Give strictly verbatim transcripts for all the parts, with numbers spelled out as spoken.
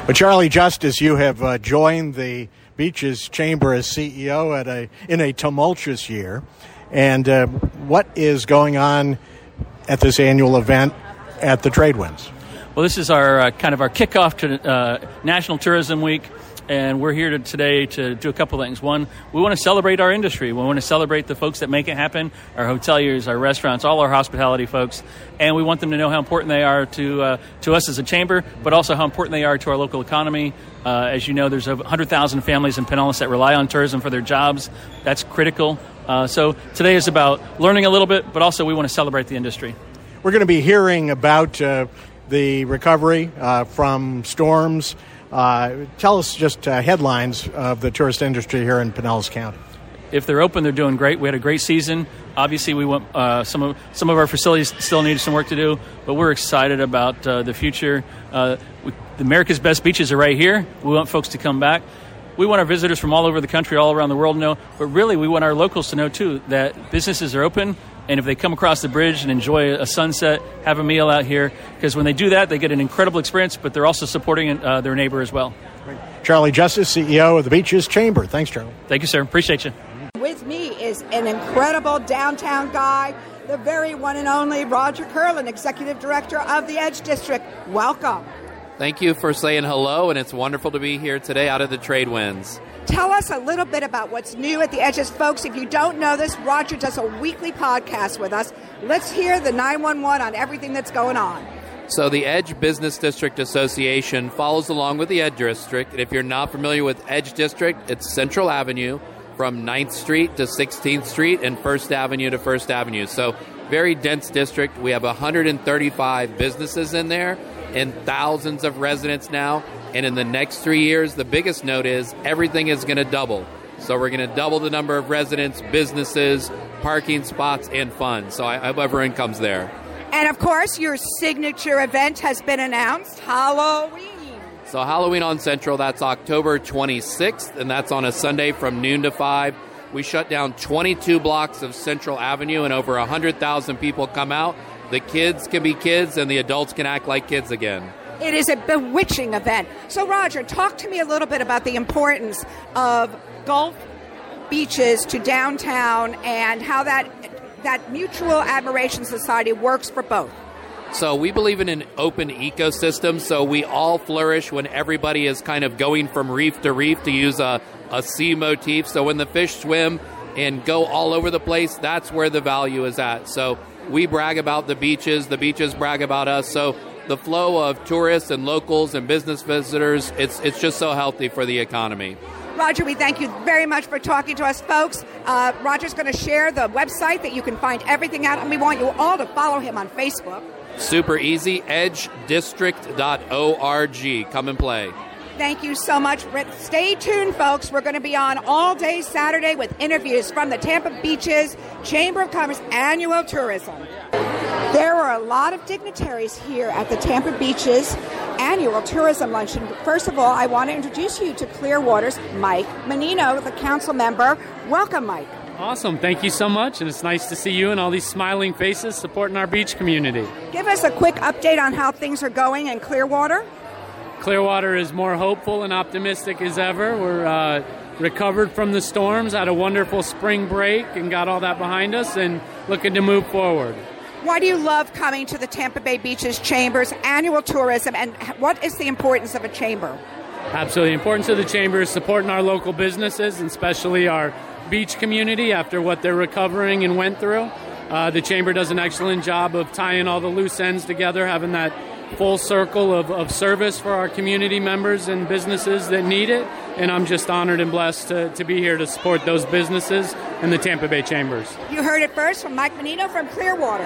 But Charlie Justice, you have uh, joined the Beaches Chamber as C E O at a in a tumultuous year. And uh, what is going on at this annual event at the Tradewinds? Well, this is our uh, kind of our kickoff to uh, National Tourism Week. And we're here to, today to do a couple things. One, we want to celebrate our industry. We want to celebrate the folks that make it happen, our hoteliers, our restaurants, all our hospitality folks. And we want them to know how important they are to uh, to us as a chamber, but also how important they are to our local economy. Uh, as you know, there's over one hundred thousand families in Pinellas that rely on tourism for their jobs. That's critical. Uh, so today is about learning a little bit, but also we want to celebrate the industry. We're going to be hearing about uh, the recovery uh, from storms. Uh, tell us just uh, headlines of the tourist industry here in Pinellas County. If they're open, they're doing great. We had a great season. Obviously, we want uh, some of some of our facilities still need some work to do, but we're excited about uh, the future. Uh, we, America's best beaches are right here. We want folks to come back. We want our visitors from all over the country, all around the world to know, but really we want our locals to know, too, that businesses are open, and if they come across the bridge and enjoy a sunset, have a meal out here, because when they do that, they get an incredible experience, but they're also supporting uh, their neighbor as well. Charlie Justice, C E O of the Beaches Chamber. Thanks, Charlie. Thank you, sir. Appreciate you. With me is an incredible downtown guy, the very one and only Roger Curlin, Executive Director of the Edge District. Welcome. Thank you for saying hello, and it's wonderful to be here today out of the Tradewinds. Tell us a little bit about what's new at the Edges. Folks, if you don't know this, Roger does a weekly podcast with us. Let's hear the nine one one on everything that's going on. So the Edge Business District Association follows along with the Edge District. And if you're not familiar with Edge District, it's Central Avenue from ninth Street to sixteenth Street and First Avenue to First Avenue. So very dense district. We have one hundred thirty-five businesses in there and thousands of residents now. And in the next three years, the biggest note is everything is going to double. So we're going to double the number of residents, businesses, parking spots, and funds. So I hope everyone comes there. And, of course, your signature event has been announced, Halloween. So Halloween on Central, that's October twenty-sixth, and that's on a Sunday from noon to five. We shut down twenty-two blocks of Central Avenue, and over one hundred thousand people come out. The kids can be kids, and the adults can act like kids again. It is a bewitching event. So, Roger, talk to me a little bit about the importance of Gulf beaches to downtown and how that that mutual admiration society works for both. So we believe in an open ecosystem, so we all flourish when everybody is kind of going from reef to reef, to use a, a sea motif. So when the fish swim and go all over the place, that's where the value is at. So we brag about the beaches, the beaches brag about us. So the flow of tourists and locals and business visitors, it's it's just so healthy for the economy. Roger, we thank you very much for talking to us, folks. Uh, Roger's going to share the website that you can find everything out, and we want you all to follow him on Facebook. Super easy, edge district dot org. Come and play. Thank you so much. Stay tuned, folks. We're going to be on all day Saturday with interviews from the Tampa Beaches Chamber of Commerce Annual Tourism. There were a lot of dignitaries here at the Tampa Beaches Annual Tourism Luncheon. First of all, I want to introduce you to Clearwater's Mike Menino, the council member. Welcome, Mike. Awesome. Thank you so much. And it's nice to see you and all these smiling faces supporting our beach community. Give us a quick update on how things are going in Clearwater. Clearwater is more hopeful and optimistic as ever. We're uh, recovered from the storms, had a wonderful spring break and got all that behind us and looking to move forward. Why do you love coming to the Tampa Bay Beaches Chamber's annual tourism, and what is the importance of a chamber? Absolutely. The importance of the chamber is supporting our local businesses, and especially our beach community after what they're recovering and went through. Uh, the chamber does an excellent job of tying all the loose ends together, having that full circle of, of service for our community members and businesses that need it. And I'm just honored and blessed to, to be here to support those businesses and the Tampa Bay Chambers. You heard it first from Mike Menino from Clearwater.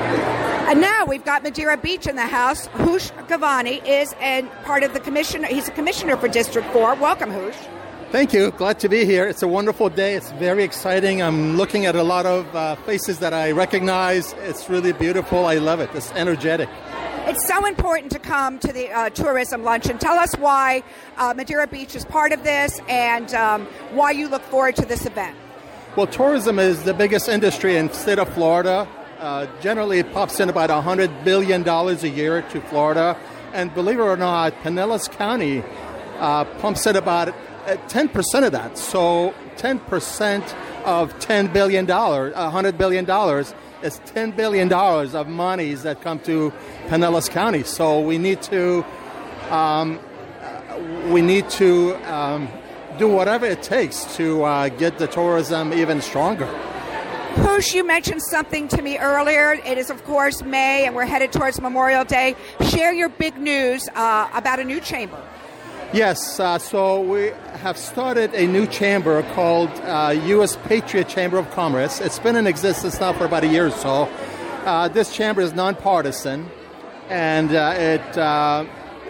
And now we've got Madeira Beach in the house. Hoosh Gavani is a part of the commissioner. He's a commissioner for District four. Welcome, Hoosh. Thank you. Glad to be here. It's a wonderful day. It's very exciting. I'm looking at a lot of uh, faces that I recognize. It's really beautiful. I love it. It's energetic. It's so important to come to the uh, tourism luncheon. Tell us why uh, Madeira Beach is part of this and um, why you look forward to this event. Well, tourism is the biggest industry in the state of Florida. Uh, generally, it pops in about one hundred billion dollars a year to Florida. And believe it or not, Pinellas County uh, pumps in about ten percent of that. So ten percent of ten billion dollars, one hundred billion dollars, is ten billion dollars of monies that come to Pinellas County. So we need to um, we need to um, do whatever it takes to uh, get the tourism even stronger. Hoosh, you mentioned something to me earlier. It is, of course, May, and we're headed towards Memorial Day. Share your big news uh, about a new chamber. Yes, uh, so we have started a new chamber called uh, U S Patriot Chamber of Commerce. It's been in existence now for about a year or so. Uh, this chamber is nonpartisan, and uh, it, uh,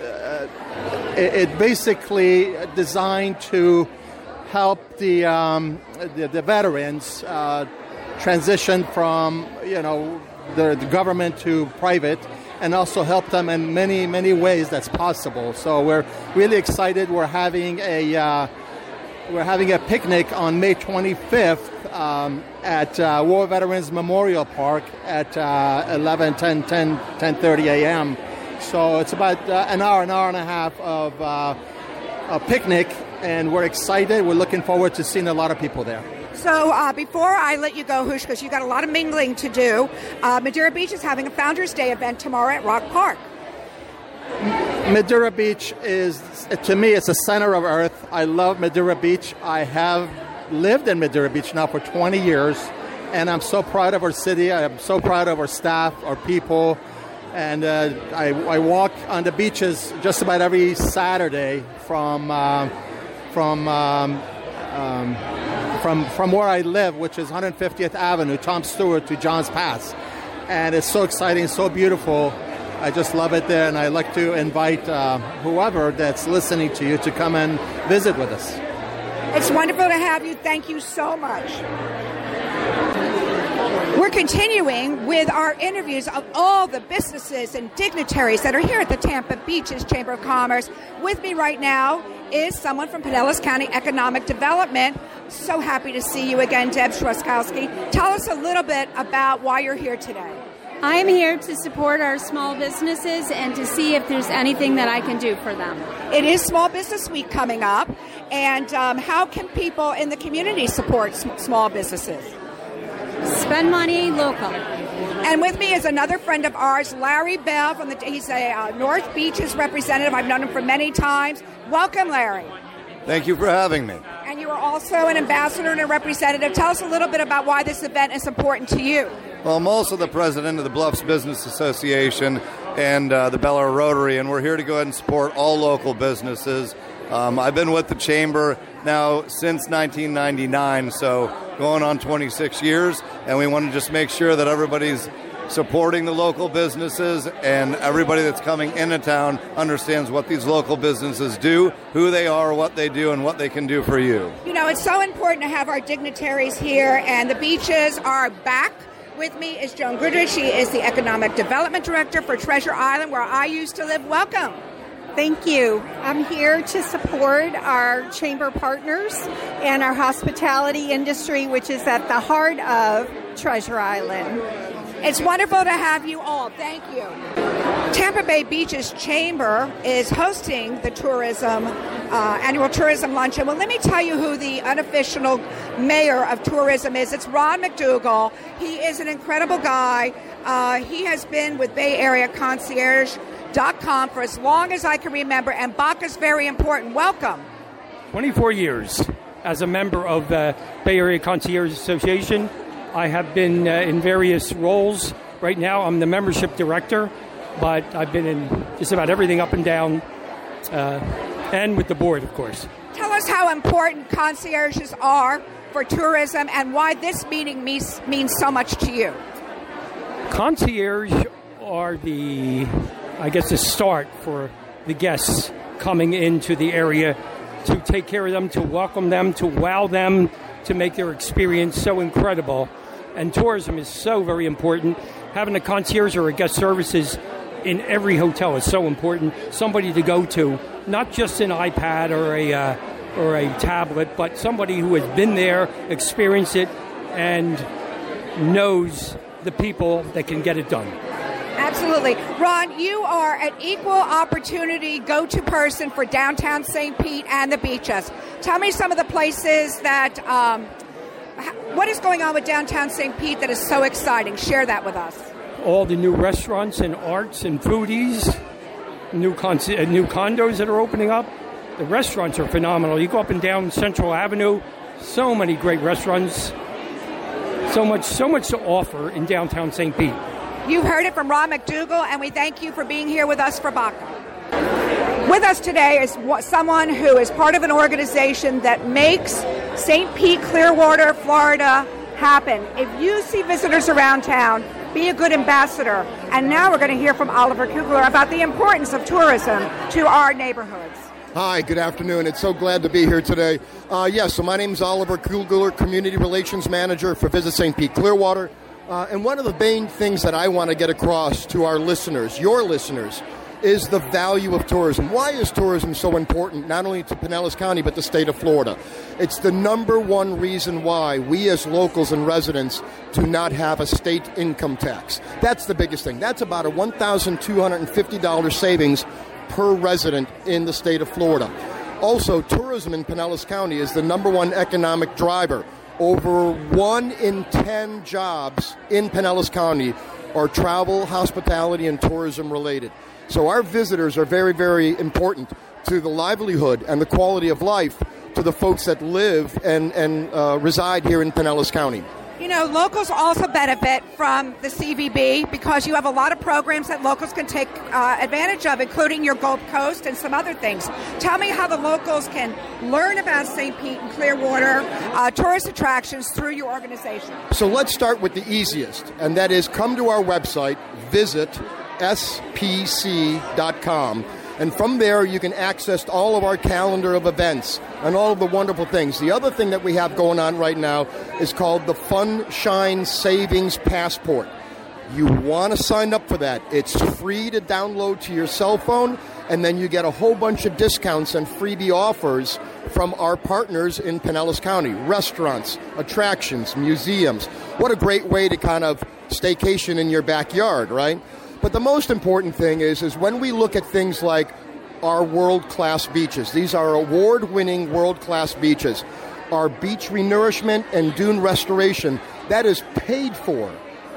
it it basically designed to help the um, the, the veterans uh, transition from you know the, the government to private, and also help them in many, many ways that's possible. So we're really excited. We're having a uh, we're having a picnic on May twenty-fifth um, at uh, War Veterans Memorial Park at uh, eleven, ten, ten, ten thirty a.m. So it's about uh, an hour, an hour and a half of uh, a picnic, and we're excited. We're looking forward to seeing a lot of people there. So uh, before I let you go, Hoosh, because you've got a lot of mingling to do, uh, Madeira Beach is having a Founders Day event tomorrow at Rock Park. Madeira Beach is, to me, it's the center of Earth. I love Madeira Beach. I have lived in Madeira Beach now for twenty years, and I'm so proud of our city. I'm so proud of our staff, our people, and uh, I, I walk on the beaches just about every Saturday from uh, from um, um, from from where I live, which is one hundred fiftieth Avenue, Tom Stewart to Johns Pass, and it's so exciting, so beautiful. I just love it there, and I like to invite uh, whoever that's listening to you to come and visit with us. It's wonderful to have you. Thank you so much. We're continuing with our interviews of all the businesses and dignitaries that are here at the Tampa Beaches Chamber of Commerce. With me right now is someone from Pinellas County Economic Development. So happy to see you again, Deb Schwaskowski. Tell us a little bit about why you're here today. I'm here to support our small businesses and to see if there's anything that I can do for them. It is Small Business Week coming up, and um, how can people in the community support sm- small businesses? Spend money local. And with me is another friend of ours, Larry Bell. From the he's a uh, North Beaches representative. I've known him for many times. Welcome, Larry. Thank you for having me. And you are also an ambassador and a representative. Tell us a little bit about why this event is important to you. Well, I'm also the president of the Bluffs Business Association and uh, the Bel Air Rotary, and we're here to go ahead and support all local businesses. Um, I've been with the Chamber now since nineteen ninety-nine, so going on twenty-six years, and we want to just make sure that everybody's supporting the local businesses, and everybody that's coming into town understands what these local businesses do, who they are, what they do, and what they can do for you. You know, it's so important to have our dignitaries here, and the beaches are back. With me is Joan Goodrich. She is the Economic Development Director for Treasure Island, where I used to live. Welcome. Thank you. I'm here to support our chamber partners and our hospitality industry, which is at the heart of Treasure Island. It's wonderful to have you all. Thank you. Tampa Bay Beaches Chamber is hosting the tourism uh, annual tourism luncheon. Well, let me tell you who the unofficial mayor of tourism is. It's Ron McDougall. He is an incredible guy. Uh, he has been with Bay Area Concierge dot com for as long as I can remember, and B A C A is very important. Welcome. twenty-four years as a member of the Bay Area Concierge Association. I have been uh, in various roles. Right now I'm the membership director, but I've been in just about everything up and down, uh, and with the board, of course. Tell us how important concierges are for tourism and why this meeting means, means so much to you. Concierge are the, I guess, the start for the guests coming into the area, to take care of them, to welcome them, to wow them, to make their experience so incredible. And tourism is so very important. Having a concierge or a guest services in every hotel is so important. Somebody to go to, not just an iPad or a uh, or a tablet, but somebody who has been there, experienced it, and knows the people that can get it done. Absolutely. Ron, you are an equal opportunity go-to person for downtown Saint Pete and the beaches. Tell me some of the places that, um, what is going on with downtown Saint Pete that is so exciting? Share that with us. All the new restaurants and arts and foodies, new, con- uh, new condos that are opening up. The restaurants are phenomenal. You go up and down Central Avenue, so many great restaurants, so much, so much to offer in downtown Saint Pete. You heard it from Ron McDougall, and we thank you for being here with us for B A C A. With us today is someone who is part of an organization that makes Saint Pete, Clearwater, Florida happen. If you see visitors around town, be a good ambassador. And now we're going to hear from Oliver Kugler about the importance of tourism to our neighborhoods. Hi, good afternoon. It's so glad to be here today. Uh, yes, yeah, so my name is Oliver Kugler, Community Relations Manager for Visit Saint Pete Clearwater. Uh, and one of the main things that I want to get across to our listeners, your listeners, is the value of tourism. Why is tourism so important, not only to Pinellas County, but the state of Florida? It's the number one reason why we as locals and residents do not have a state income tax. That's the biggest thing. That's about a one thousand two hundred fifty dollars savings per resident in the state of Florida. Also, tourism in Pinellas County is the number one economic driver. Over one in ten jobs in Pinellas County are travel, hospitality, and tourism related. So our visitors are very, very important to the livelihood and the quality of life to the folks that live and, and uh, reside here in Pinellas County. You know, locals also benefit from the C V B because you have a lot of programs that locals can take uh, advantage of, including your Gulf Coast and some other things. Tell me how the locals can learn about Saint Pete and Clearwater uh, tourist attractions through your organization. So let's start with the easiest, and that is come to our website, visit S P C dot com. And from there, you can access all of our calendar of events and all of the wonderful things. The other thing that we have going on right now is called the Funshine Savings Passport. You want to sign up for that. It's free to download to your cell phone, and then you get a whole bunch of discounts and freebie offers from our partners in Pinellas County. Restaurants, attractions, museums. What a great way to kind of staycation in your backyard, right? But the most important thing is, is when we look at things like our world-class beaches, these are award-winning world-class beaches, our beach renourishment and dune restoration, that is paid for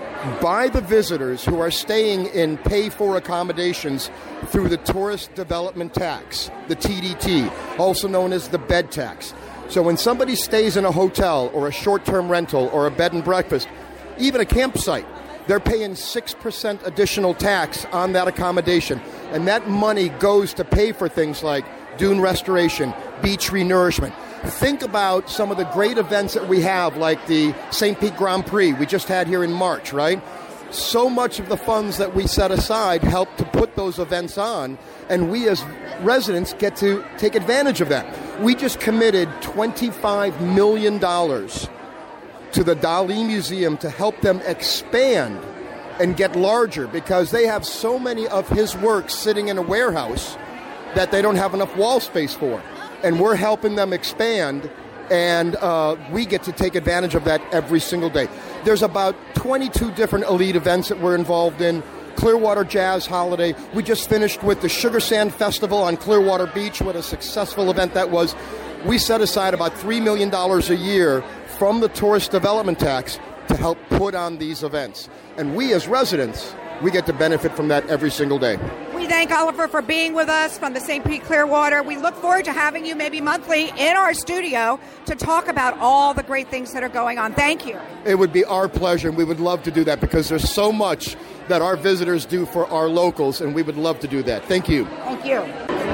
by the visitors who are staying in pay-for accommodations through the Tourist Development Tax, the T D T, also known as the bed tax. So when somebody stays in a hotel or a short-term rental or a bed and breakfast, even a campsite, they're paying six percent additional tax on that accommodation. And that money goes to pay for things like dune restoration, beach renourishment. Think about some of the great events that we have, like the Saint Pete Grand Prix we just had here in March, right? So much of the funds that we set aside help to put those events on, and we as residents get to take advantage of that. We just committed twenty-five million dollars to the Dali Museum to help them expand and get larger because they have so many of his works sitting in a warehouse that they don't have enough wall space for. And we're helping them expand, and uh, we get to take advantage of that every single day. There's about twenty-two different elite events that we're involved in. Clearwater Jazz Holiday. We just finished with the Sugar Sand Festival on Clearwater Beach. What a successful event that was. We set aside about three million dollars a year from the Tourist Development Tax to help put on these events. And we as residents, we get to benefit from that every single day. We thank Oliver for being with us from the Saint Pete Clearwater. We look forward to having you maybe monthly in our studio to talk about all the great things that are going on. Thank you. It would be our pleasure, and we would love to do that because there's so much that our visitors do for our locals, and we would love to do that. Thank you. Thank you.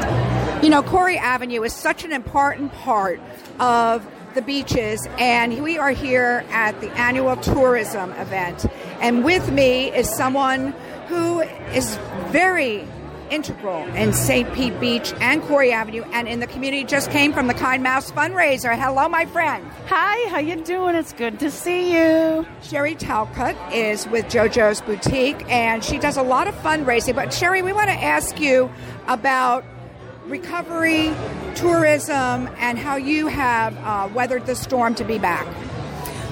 You know, Corey Avenue is such an important part of the beaches, and we are here at the annual tourism event. And with me is someone who is very integral in Saint Pete Beach and Corey Avenue and in the community. Just came from the Kind Mouse fundraiser. Hello, my friend. Hi, how you doing? It's good to see you. Sherry Talcott is with JoJo's Boutique, and she does a lot of fundraising. But Sherry, we want to ask you about recovery, tourism, and how you have uh, weathered the storm to be back.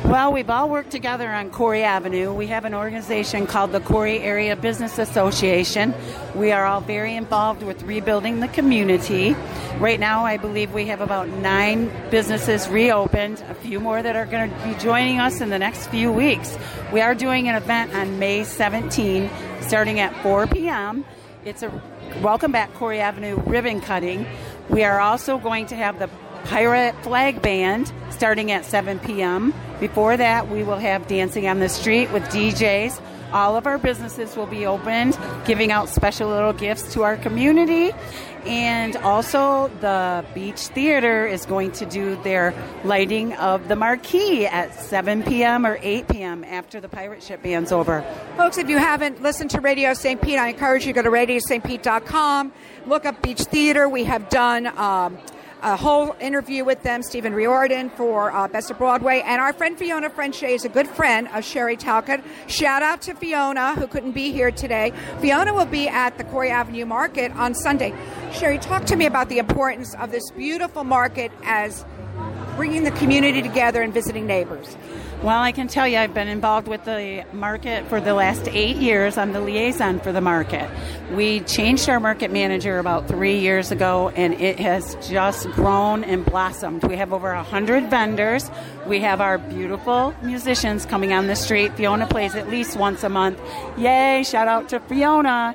Well, we've all worked together on Corey Avenue. We have an organization called the Corey Area Business Association. We are all very involved with rebuilding the community. Right now, I believe we have about nine businesses reopened, a few more that are going to be joining us in the next few weeks. We are doing an event on May seventeenth, starting at four p.m. It's a Welcome Back Corey Avenue ribbon cutting. We are also going to have the Pirate Flag Band starting at seven p.m. Before that, we will have Dancing on the Street with D Js. All of our businesses will be opened, giving out special little gifts to our community. And also, the Beach Theater is going to do their lighting of the marquee at seven p.m. or eight p.m. after the pirate ship band's over. Folks, if you haven't listened to Radio Saint Pete, I encourage you to go to radio st pete dot com, look up Beach Theater. We have done Um, a whole interview with them, Stephen Riordan for uh, Best of Broadway, and our friend Fiona Frenchet is a good friend of Sherry Talcott. Shout out to Fiona, who couldn't be here today. Fiona will be at the Corey Avenue Market on Sunday. Sherry, talk to me about the importance of this beautiful market as bringing the community together and visiting neighbors. Well, I can tell you I've been involved with the market for the last eight years. I'm the liaison for the market. We changed our market manager about three years ago, and it has just grown and blossomed. We have over one hundred vendors. We have our beautiful musicians coming on the street. Fiona plays at least once a month. Yay, shout out to Fiona.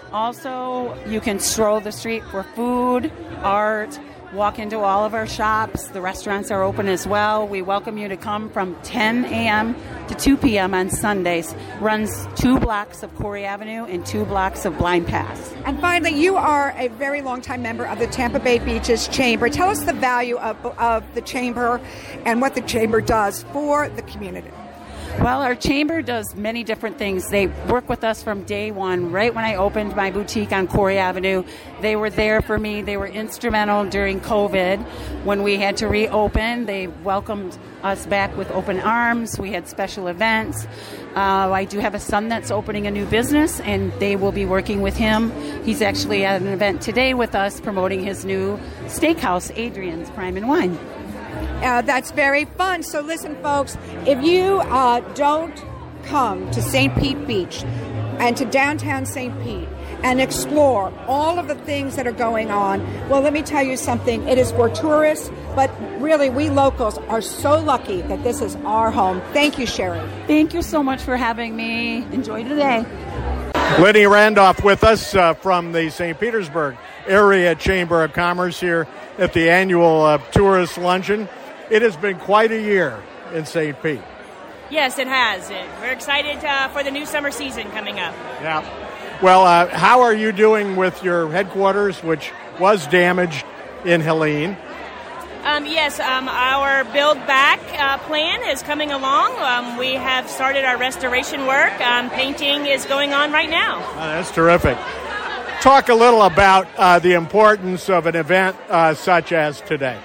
Also, you can stroll the street for food, art, walk into all of our shops. The restaurants are open as well. We welcome you to come from ten a.m. to two p.m. on Sundays. Runs two blocks of Corey Avenue and two blocks of Blind Pass. And finally, you are a very long-time member of the Tampa Bay Beaches Chamber. Tell us the value of, of the Chamber and what the Chamber does for the community. Well, our chamber does many different things. They work with us from day one. Right when I opened my boutique on Corey Avenue, they were there for me. They were instrumental during COVID. When we had to reopen, they welcomed us back with open arms. We had special events. Uh, I do have a son that's opening a new business, and they will be working with him. He's actually at an event today with us promoting his new steakhouse, Adrian's Prime and Wine. Uh, that's very fun. So listen, folks, if you uh, don't come to Saint Pete Beach and to downtown Saint Pete and explore all of the things that are going on, well, let me tell you something. It is for tourists, but really we locals are so lucky that this is our home. Thank you, Sherry. Thank you so much for having me. Enjoy today. Lenny Randolph with us uh, from the Saint Petersburg Area Chamber of Commerce here at the annual uh, tourist luncheon. It has been quite a year in Saint Pete. Yes, it has. We're excited uh, for the new summer season coming up. Yeah. Well, uh, how are you doing with your headquarters, which was damaged in Helene? Um, yes, um, our Build Back uh, plan is coming along. Um, we have started our restoration work. Um, painting is going on right now. Oh, that's terrific. Talk a little about uh, the importance of an event uh, such as today.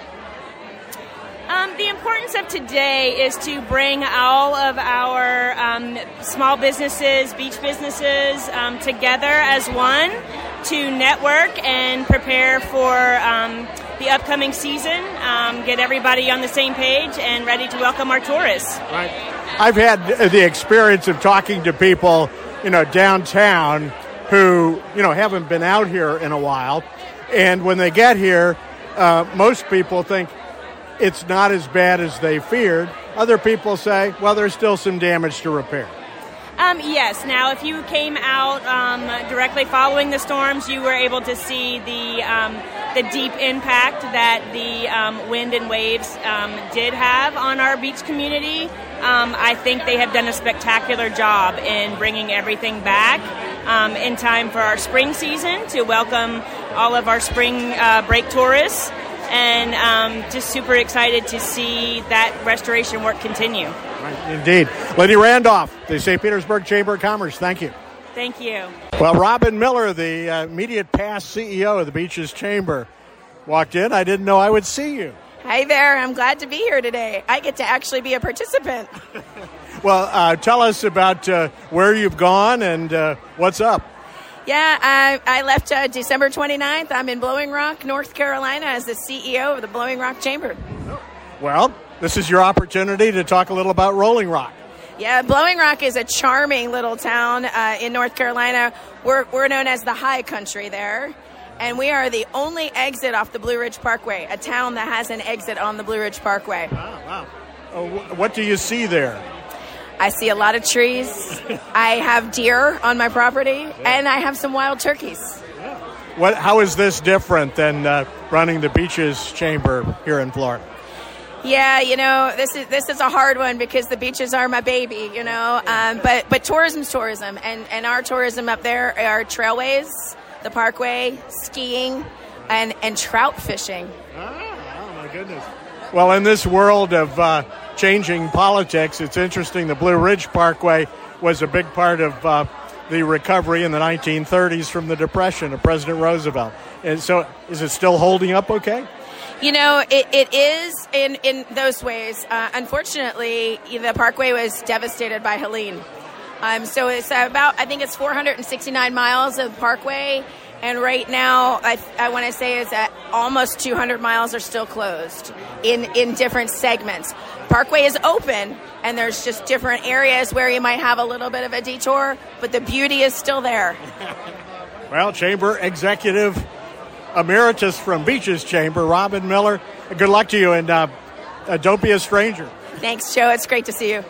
Um, the importance of today is to bring all of our um, small businesses, beach businesses, um, together as one to network and prepare for um, the upcoming season, um, get everybody on the same page and ready to welcome our tourists. Right. I've had the experience of talking to people, you know, downtown who, you know, haven't been out here in a while. And when they get here, uh, most people think it's not as bad as they feared. Other people say, well, there's still some damage to repair. Um, yes. Now, if you came out um, directly following the storms, you were able to see the um, the deep impact that the um, wind and waves um, did have on our beach community. Um, I think they have done a spectacular job in bringing everything back um, in time for our spring season to welcome all of our spring uh, break tourists. And um, just super excited to see that restoration work continue. Right, indeed. Lenny Randolph, the Saint Petersburg Chamber of Commerce, thank you. Thank you. Well, Robin Miller, the uh, immediate past C E O of the Beaches Chamber, walked in. I didn't know I would see you. Hi there. I'm glad to be here today. I get to actually be a participant. Well, uh, tell us about uh, where you've gone and uh, what's up. Yeah, I, I left uh, December twenty-ninth. I'm in Blowing Rock, North Carolina, as the C E O of the Blowing Rock Chamber. Well, this is your opportunity to talk a little about Rolling Rock. Yeah, Blowing Rock is a charming little town uh, in North Carolina. We're, we're known as the High Country there, and we are the only exit off the Blue Ridge Parkway, a town that has an exit on the Blue Ridge Parkway. Wow, wow. Uh, what do you see there? I see a lot of trees. I have deer on my property, and I have some wild turkeys. What? How is this different than uh, running the Beaches Chamber here in Florida? Yeah, you know, this is this is a hard one because the beaches are my baby, you know. Um, but but tourism's tourism, and, and our tourism up there are trailways, the parkway, skiing, and, and trout fishing. Ah, oh, my goodness. Well, in this world of uh, changing politics, it's interesting. The Blue Ridge Parkway was a big part of uh, the recovery in the nineteen thirties from the Depression of President Roosevelt. And so is it still holding up okay? You know, it, it is in, in those ways. Uh, unfortunately, the parkway was devastated by Helene. Um, so it's about, I think it's four hundred sixty-nine miles of parkway. And right now, I, I want to say is that almost two hundred miles are still closed in, in different segments. Parkway is open, and there's just different areas where you might have a little bit of a detour, but the beauty is still there. Well, Chamber Executive Emeritus from Beaches Chamber, Robin Miller, good luck to you, and uh, uh, don't be a stranger. Thanks, Joe. It's great to see you.